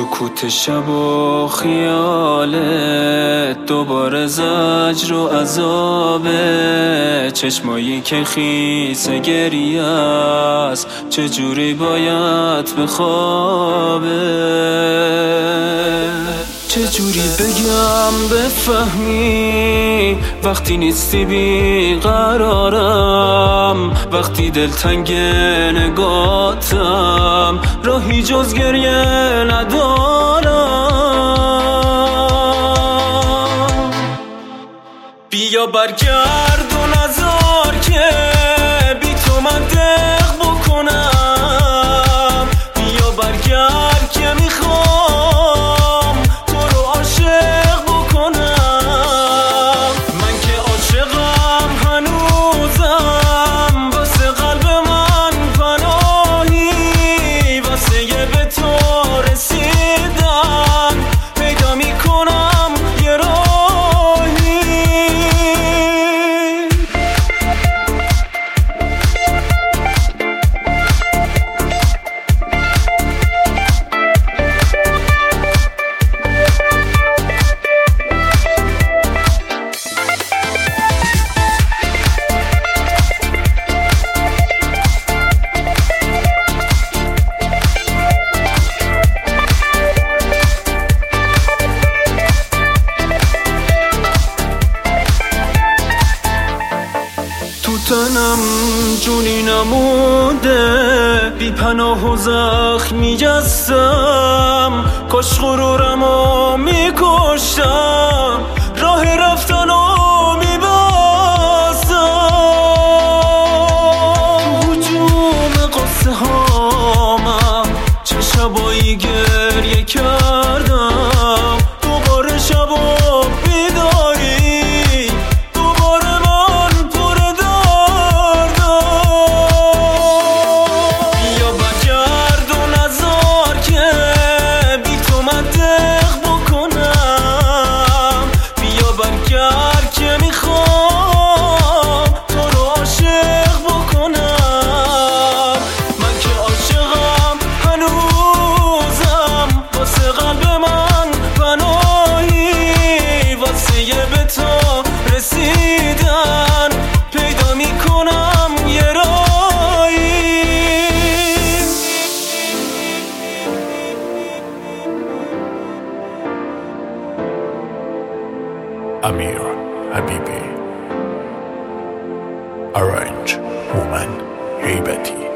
سکوت شب و خیالت، دوباره زجر و عذابه، چشمایی که خیس گریه است، چجوری باید بخوابه. چجوری بگم بفهمی وقتی نیستی بیقرارم، وقتی دلتنگ نگاتم راهی جز گریه ندارم. بیا برگرد و نذار که بی تو من دق بکنم، بیا برگرد که میخوام تو رو عاشق بکنم. من که عاشقم هنوزم، واسه قلب من پناهی، واسه یه به تو رسیدن پیدا میکنم یه راهی. تنم جونی نموده، بی پناه و زخمی جستم، کاش غرورمو میکشتم، راه رفتنو میبستم. هجوم قصه هامم چه شبایی گریه کردم، دوباره شب و بیداری، دوباره من پر بیا برگرد و نذار که بی تو من دق بکنم، بیا برگرد که میخوام تو رو عاشق بکنم. من که عاشقم هنوزم، واسه قلب من پناهی، واسه یه به تو رسیدن پیدا میکنم یه راهی. Amir Habibi. Arrange Woman Haybati.